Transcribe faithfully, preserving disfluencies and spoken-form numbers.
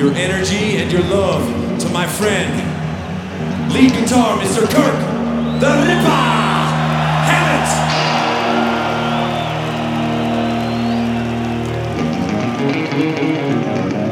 your energy and your love to my friend, lead guitar, Mister Kirk, the Ripper Hammett.